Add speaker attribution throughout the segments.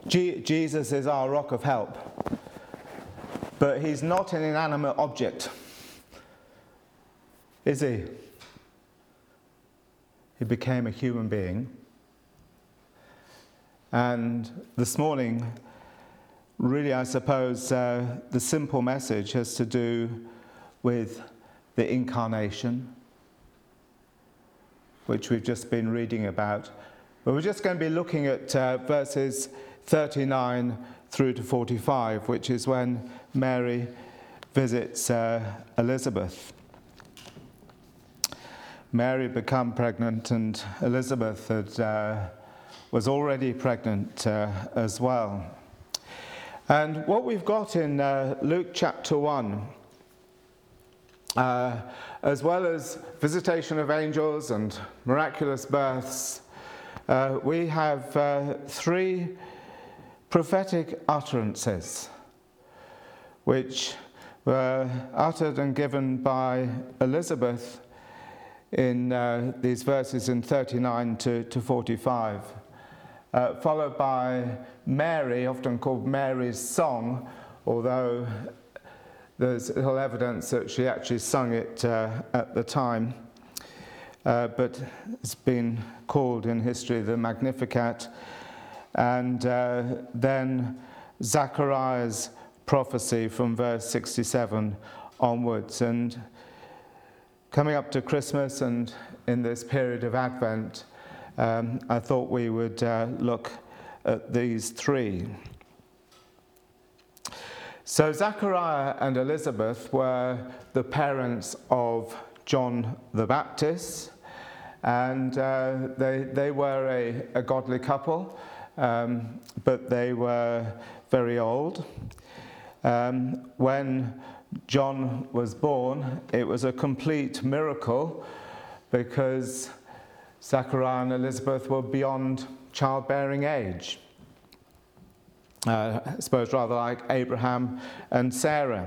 Speaker 1: Jesus is our rock of help, but he's not an inanimate object, is he? He became a human being. And this morning, really, I suppose the simple message has to do with the incarnation, which we've just been reading about. But we're just going to be looking at verses 39 through to 45, which is when Mary visits Elizabeth. Mary had become pregnant, and Elizabeth was already pregnant as well. And what we've got in Luke chapter 1, as well as visitation of angels and miraculous births, we have three prophetic utterances which were uttered and given by Elizabeth in these verses in 39 to 45, followed by Mary, often called Mary's song, although there's little evidence that she actually sung it at the time, but it's been called in history the Magnificat, and then Zechariah's prophecy from verse 67 onwards. And coming up to Christmas and in this period of Advent, I thought we would look at these three. So Zechariah and Elizabeth were the parents of John the Baptist, and they were a godly couple, but they were very old. When John was born, it was a complete miracle because Zechariah and Elizabeth were beyond childbearing age. I suppose rather like Abraham and Sarah.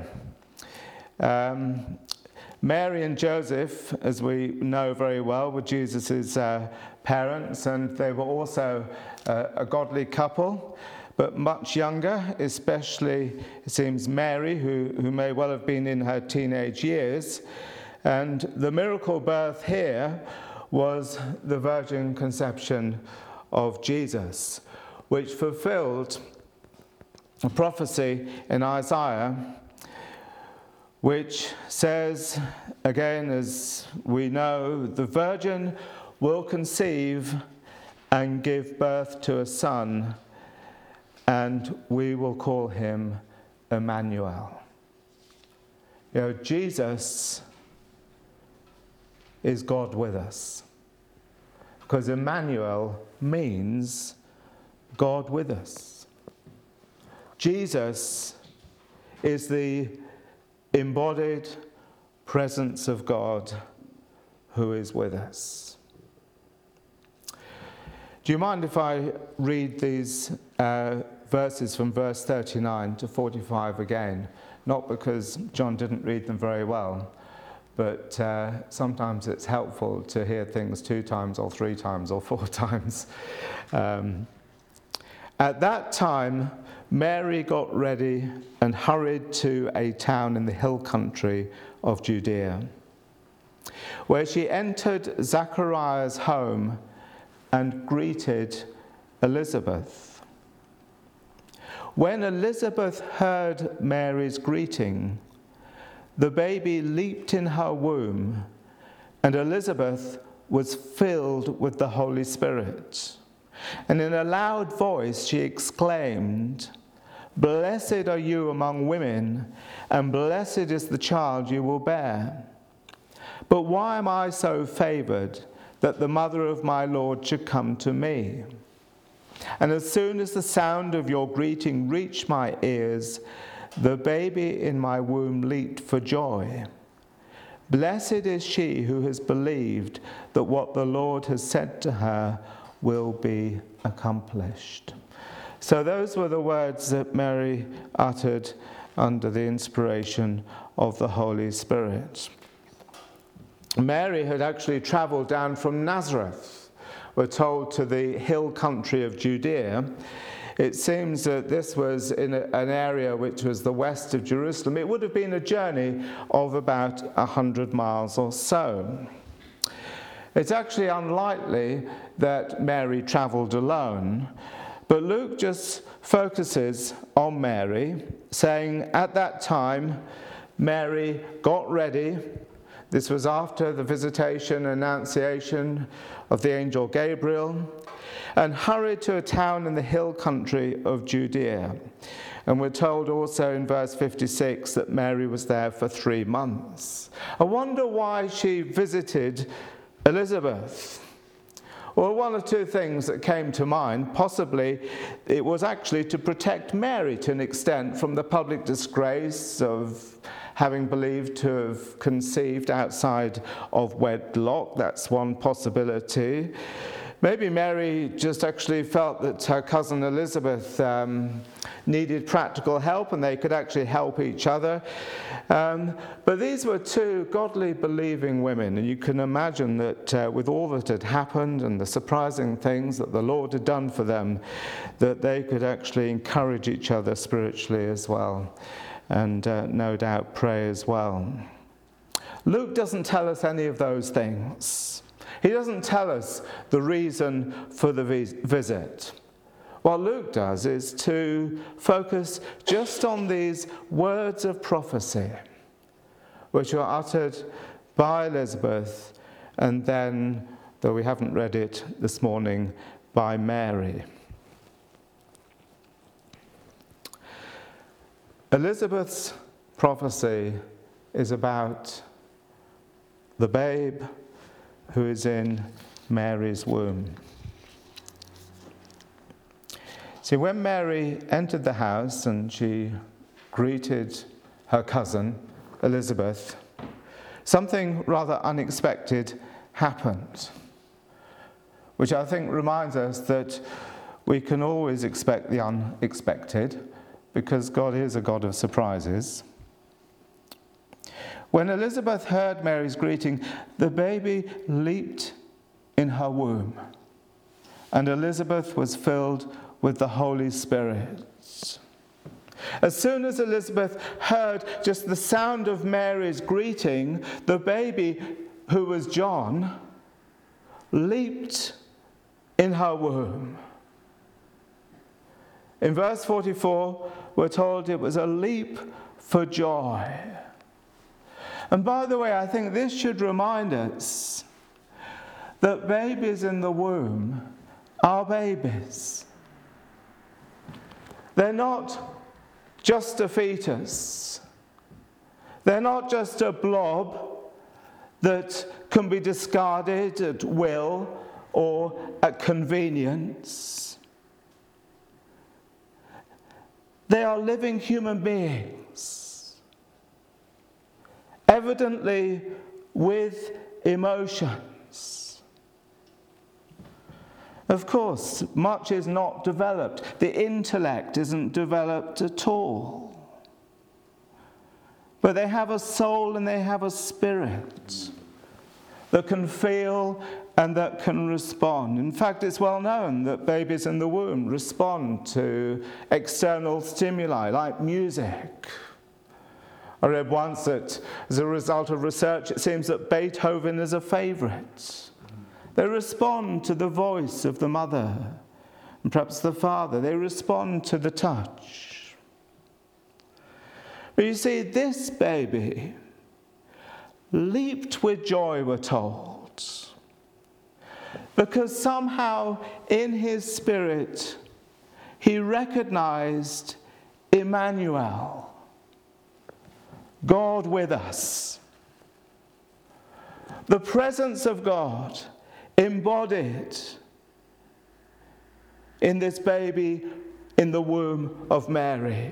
Speaker 1: Mary and Joseph, as we know very well, were Jesus' parents, and they were also a godly couple, but much younger, especially, it seems, Mary, who may well have been in her teenage years. And the miracle birth here was the virgin conception of Jesus, which fulfilled a prophecy in Isaiah, which says, again, as we know, the virgin will conceive and give birth to a son, and we will call him Emmanuel. You know, Jesus is God with us, because Emmanuel means God with us. Jesus is the embodied presence of God who is with us. Do you mind if I read these verses from verse 39 to 45 again? Not because John didn't read them very well, but sometimes it's helpful to hear things 2 times or 3 times or 4 times. At that time, Mary got ready and hurried to a town in the hill country of Judea, where she entered Zechariah's home and greeted Elizabeth. When Elizabeth heard Mary's greeting, the baby leaped in her womb, and Elizabeth was filled with the Holy Spirit. And in a loud voice she exclaimed, "Blessed are you among women, and blessed is the child you will bear. But why am I so favored that the mother of my Lord should come to me? And as soon as the sound of your greeting reached my ears, the baby in my womb leaped for joy. Blessed is she who has believed that what the Lord has said to her will be accomplished." So those were the words that Mary uttered under the inspiration of the Holy Spirit. Mary had actually travelled down from Nazareth, we're told, to the hill country of Judea It seems that this was in an area which was the west of Jerusalem. It would have been a journey of about 100 miles or so. It's actually unlikely that Mary travelled alone, but Luke just focuses on Mary, saying at that time, Mary got ready. This was after the visitation and annunciation of the angel Gabriel, and hurried to a town in the hill country of Judea. And we're told also in verse 56 that Mary was there for 3 months. I wonder why she visited Elizabeth. Well, one or two things that came to mind. Possibly it was actually to protect Mary to an extent from the public disgrace of having believed to have conceived outside of wedlock. That's one possibility. Maybe Mary just actually felt that her cousin Elizabeth needed practical help and they could actually help each other. But these were two godly believing women, and you can imagine that with all that had happened and the surprising things that the Lord had done for them, that they could actually encourage each other spiritually as well, and no doubt pray as well. Luke doesn't tell us any of those things. He doesn't tell us the reason for the visit. What Luke does is to focus just on these words of prophecy, which were uttered by Elizabeth, and then, though we haven't read it this morning, by Mary. Elizabeth's prophecy is about the babe who is in Mary's womb. See, when Mary entered the house and she greeted her cousin, Elizabeth, something rather unexpected happened, which I think reminds us that we can always expect the unexpected, because God is a God of surprises. When Elizabeth heard Mary's greeting, the baby leaped in her womb, and Elizabeth was filled with the Holy Spirit. As soon as Elizabeth heard just the sound of Mary's greeting, the baby, who was John, leaped in her womb. In verse 44, we're told it was a leap for joy. And by the way, I think this should remind us that babies in the womb are babies. They're not just a fetus. They're not just a blob that can be discarded at will or at convenience. They are living human beings, evidently with emotions. Of course, much is not developed. The intellect isn't developed at all. But they have a soul and they have a spirit that can feel and that can respond. In fact, it's well known that babies in the womb respond to external stimuli like music. I read once that as a result of research, it seems that Beethoven is a favorite. They respond to the voice of the mother and perhaps the father. They respond to the touch. But you see, this baby leaped with joy, we're told, because somehow in his spirit he recognized Emmanuel, God with us. The presence of God embodied in this baby in the womb of Mary.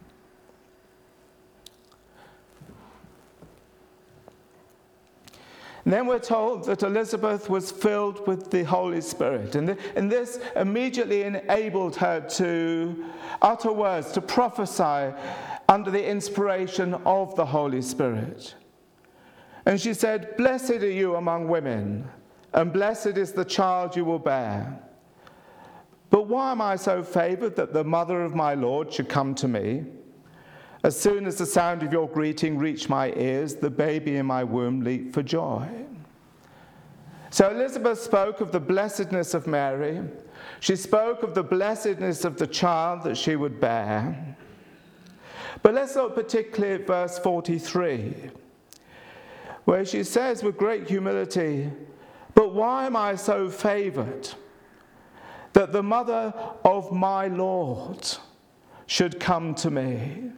Speaker 1: And then we're told that Elizabeth was filled with the Holy Spirit. And this immediately enabled her to utter words, to prophesy under the inspiration of the Holy Spirit. And she said, "Blessed are you among women, and blessed is the child you will bear. But why am I so favored that the mother of my Lord should come to me? As soon as the sound of your greeting reached my ears, the baby in my womb leaped for joy. So Elizabeth spoke of the blessedness of Mary. She spoke of the blessedness of the child that she would bear. But let's look particularly at verse 43, where she says with great humility, "But why am I so favored that the mother of my Lord should come to me?"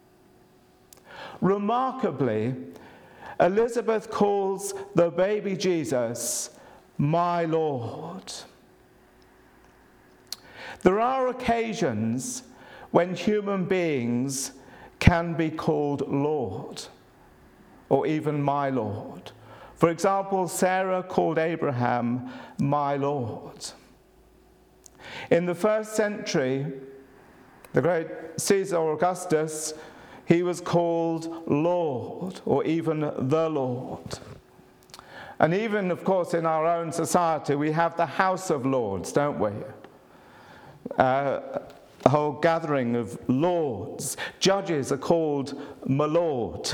Speaker 1: Remarkably, Elizabeth calls the baby Jesus my Lord. There are occasions when human beings can be called Lord, or even my Lord. For example, Sarah called Abraham my Lord. In the first century, the great Caesar Augustus, he was called Lord, or even the Lord. And even, of course, in our own society, we have the House of Lords, don't we? A whole gathering of lords. Judges are called my lord.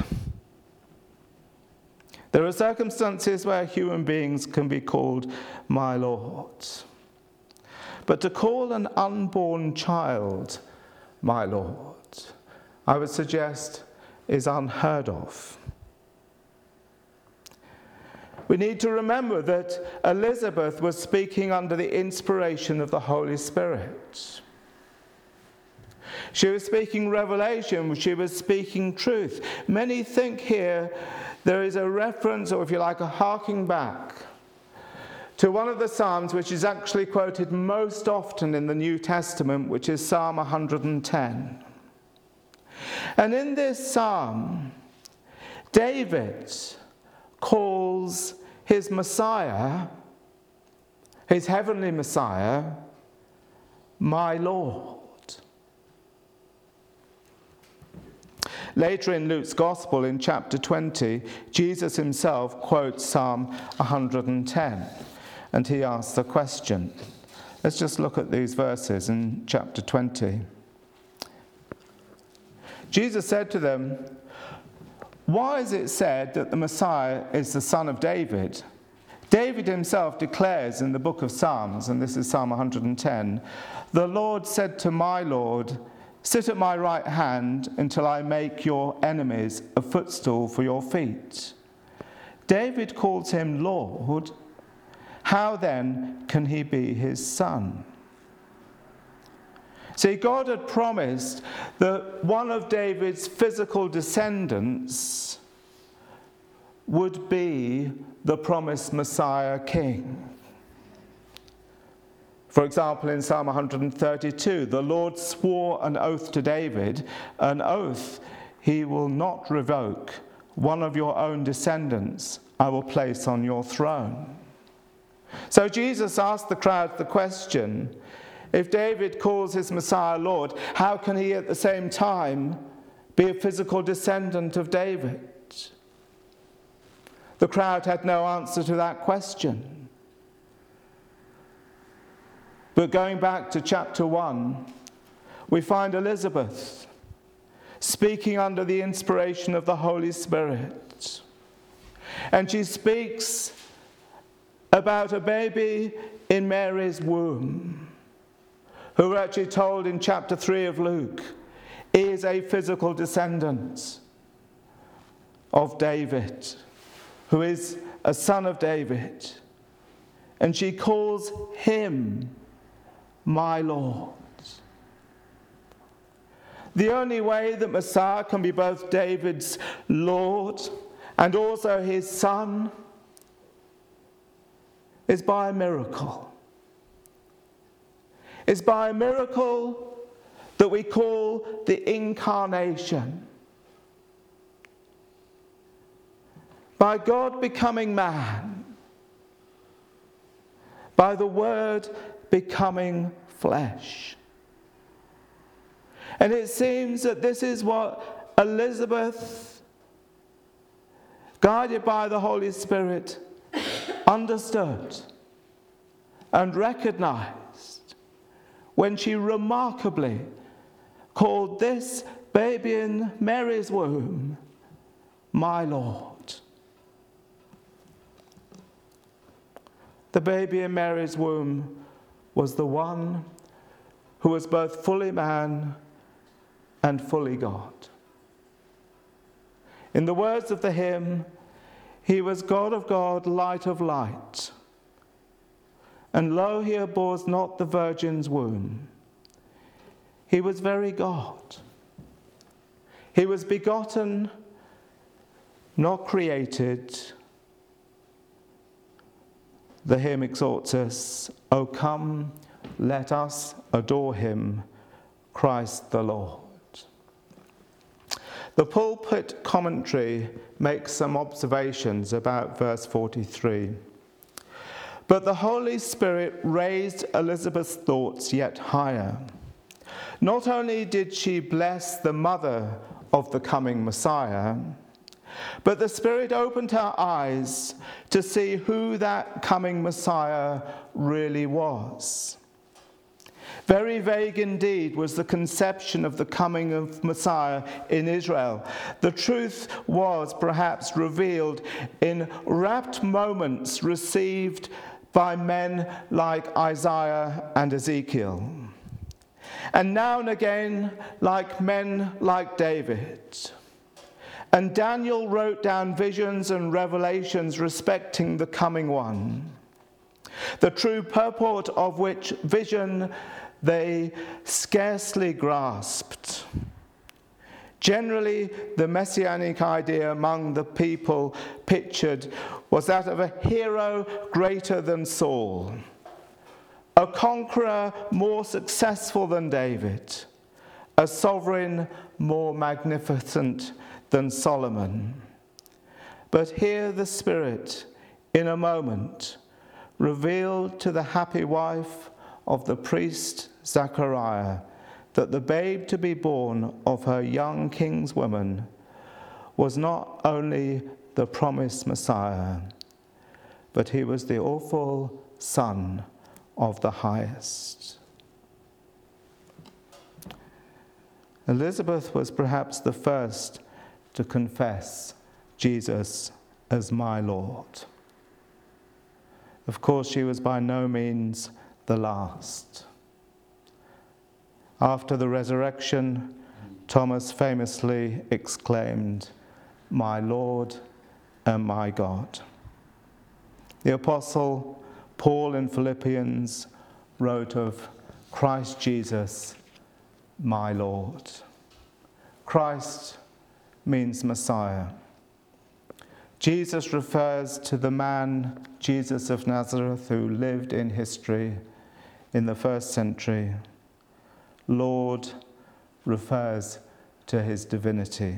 Speaker 1: There are circumstances where human beings can be called my Lord. But to call an unborn child my Lord, I would suggest, is unheard of. We need to remember that Elizabeth was speaking under the inspiration of the Holy Spirit. She was speaking revelation, she was speaking truth. Many think here there is a reference, or if you like, a harking back to one of the Psalms which is actually quoted most often in the New Testament, which is Psalm 110. And in this psalm, David calls his Messiah, his heavenly Messiah, my Lord. Later in Luke's Gospel, in chapter 20, Jesus himself quotes Psalm 110, and he asks the question. Let's just look at these verses in chapter 20. Jesus said to them, "Why is it said that the Messiah is the son of David? David himself declares in the book of Psalms," and this is Psalm 110, "The Lord said to my Lord, sit at my right hand until I make your enemies a footstool for your feet." David calls him Lord. How then can he be his son? See, God had promised that one of David's physical descendants would be the promised Messiah king. For example, in Psalm 132, the Lord swore an oath to David, an oath he will not revoke. One of your own descendants I will place on your throne. So Jesus asked the crowd the question, if David calls his Messiah Lord, how can he at the same time be a physical descendant of David? The crowd had no answer to that question. But going back to chapter 1, we find Elizabeth speaking under the inspiration of the Holy Spirit. And she speaks about a baby in Mary's womb, who we're actually told in chapter 3 of Luke is a physical descendant of David, who is a son of David. And she calls him my Lord. The only way that Messiah can be both David's Lord and also his son is by a miracle. It's by a miracle that we call the incarnation. By God becoming man. By the Word becoming flesh. And it seems that this is what Elizabeth, guided by the Holy Spirit, understood and recognized when she remarkably called this baby in Mary's womb, my Lord. The baby in Mary's womb was the one who was both fully man and fully God. In the words of the hymn, he was God of God, light of light. And lo, he abhors not the virgin's womb. He was very God. He was begotten, not created. The hymn exhorts us, O come, let us adore him, Christ the Lord. The pulpit commentary makes some observations about verse 43. But the Holy Spirit raised Elizabeth's thoughts yet higher. Not only did she bless the mother of the coming Messiah, but the Spirit opened her eyes to see who that coming Messiah really was. Very vague indeed was the conception of the coming of Messiah in Israel. The truth was perhaps revealed in rapt moments received by men like Isaiah and Ezekiel. And now and again, like men like David. And Daniel wrote down visions and revelations respecting the coming one, the true purport of which vision they scarcely grasped. Generally, the messianic idea among the people pictured was that of a hero greater than Saul, a conqueror more successful than David, a sovereign more magnificent than Solomon. But here the Spirit, in a moment, revealed to the happy wife of the priest Zachariah that the babe to be born of her young king's woman was not only the promised Messiah, but he was the awful Son of the Highest. Elizabeth was perhaps the first to confess Jesus as my Lord. Of course, she was by no means the last. After the resurrection, Thomas famously exclaimed, "My Lord and my God." The Apostle Paul in Philippians wrote of Christ Jesus, my Lord. Christ means Messiah. Jesus refers to the man, Jesus of Nazareth, who lived in history in the first century. Lord refers to his divinity.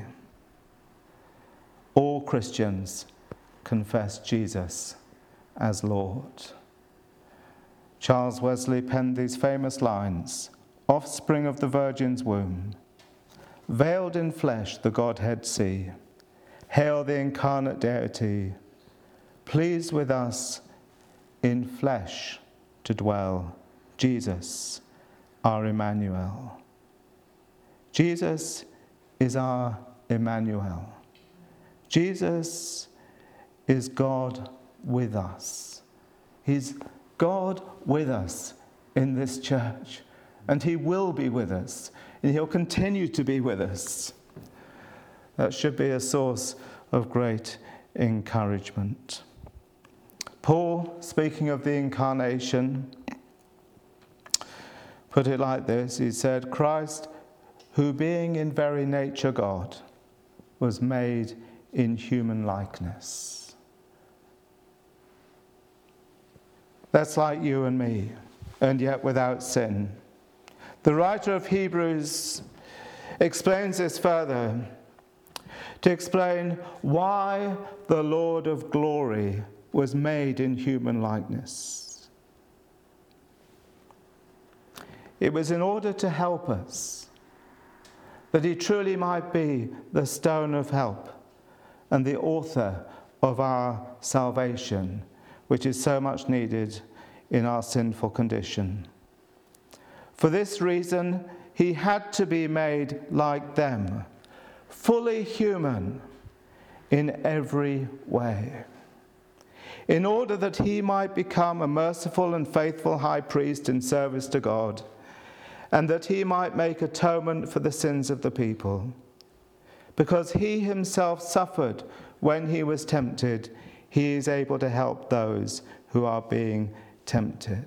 Speaker 1: All Christians confess Jesus as Lord. Charles Wesley penned these famous lines, "Offspring of the Virgin's womb, veiled in flesh the Godhead see. Hail the incarnate deity, pleased with us in flesh to dwell. Jesus, our Emmanuel." Jesus is our Emmanuel. Jesus is God with us. He's God with us in this church, and he will be with us, and he'll continue to be with us. That should be a source of great encouragement. Paul, speaking of the incarnation, put it like this. He said, Christ, who being in very nature God, was made in human likeness. That's like you and me, and yet without sin. The writer of Hebrews explains this further to explain why the Lord of glory was made in human likeness. It was in order to help us, that he truly might be the stone of help and the author of our salvation, which is so much needed in our sinful condition. For this reason, he had to be made like them, fully human in every way, in order that he might become a merciful and faithful high priest in service to God, and that he might make atonement for the sins of the people. Because he himself suffered when he was tempted, he is able to help those who are being tempted.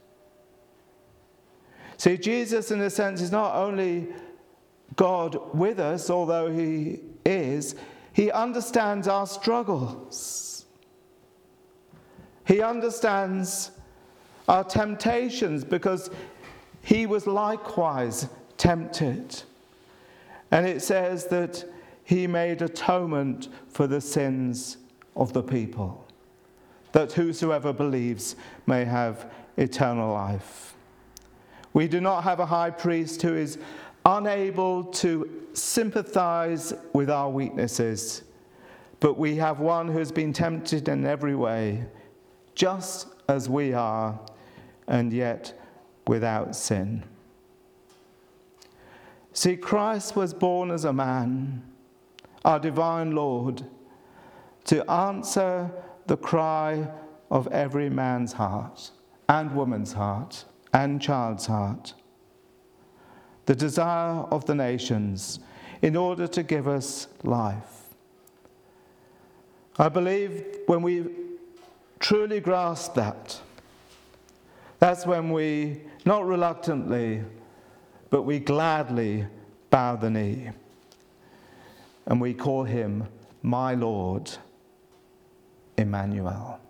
Speaker 1: See, Jesus, in a sense, is not only God with us, although he is, he understands our struggles. He understands our temptations because he was likewise tempted. And it says that he made atonement for the sins of the people, that whosoever believes may have eternal life. We do not have a high priest who is unable to sympathize with our weaknesses, but we have one who has been tempted in every way, just as we are, and yet without sin. See, Christ was born as a man, our divine Lord, to answer the cry of every man's heart and woman's heart and child's heart, the desire of the nations, in order to give us life. I believe when we truly grasp that, that's when we, not reluctantly, but we gladly bow the knee and we call him my Lord, Emmanuel.